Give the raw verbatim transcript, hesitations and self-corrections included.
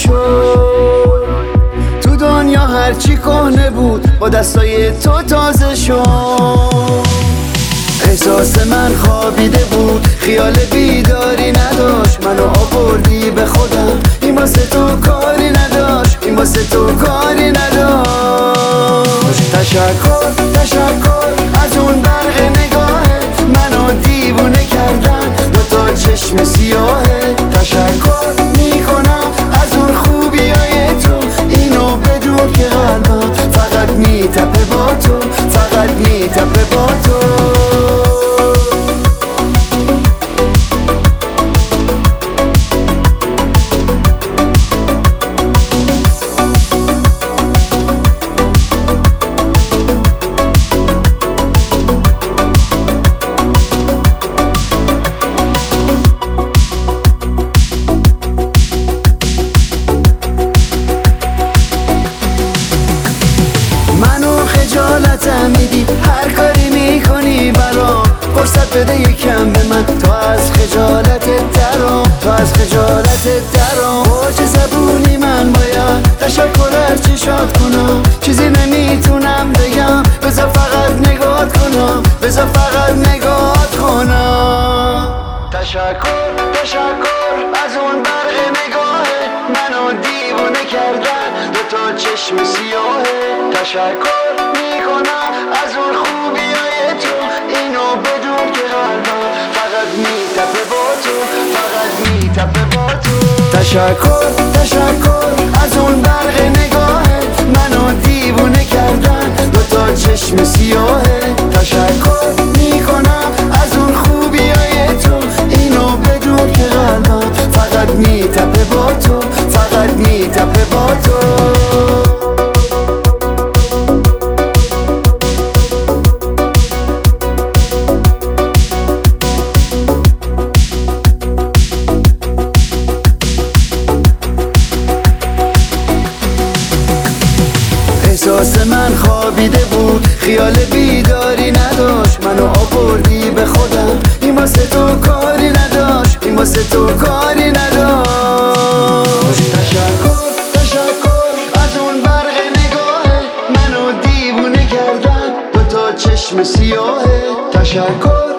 شد. تو دنیا هرچی کهنه بود با دستای تو تازه شد. احساس من خوابیده بود، خیال بیداری نداشت، منو آوردی به خودم، این واسه تو کاری نداشت، این واسه تو کاری نداشت. تشکر تشکر از اون برق نگاهت، منو دیوونه کردن دوتا چشم سیاهت. تشکر میکنم از اون خوبیای تو، اینو بدون که قلبم فقط میتپه با تو، فقط میتپه با تو. خجالتم میدی هر کاری میکنی برام، فرصت بده یکم به من تا از خجالتت درام، تا از خجالتت درام. با چه زبونی من باید تشکر از چشات کنم، چیزی نمیتونم بگم، بذار فقط نگات کنم، بذار فقط نگات کنم. تشکر تشکر از اون برق نگاهه، منو دیوونه کردن دوتا چشم سیاهه. تشکر میکنم از اون خوبیای تو، اینو بدون که قلبم فقط میتپه با تو، فقط میتپه با تو. تشکر تشکر از اون برق نگاهت، منو دیوونه کردن دوتا چشم سیاهه. تشکر میکنم از اون خوبیای تو، اینو بدون که قلبم فقط میتپه با تو، فقط میتپه با تو. احساس من خوابیده بود، خیال بیداری نداشت، منو آوردی به خودم، این واسه تو کاری نداشت، این واسه تو کاری نداشت. تشکر تشکر از اون برق نگاهه، منو دیوونه کردن دوتا چشم سیاهه. تشکر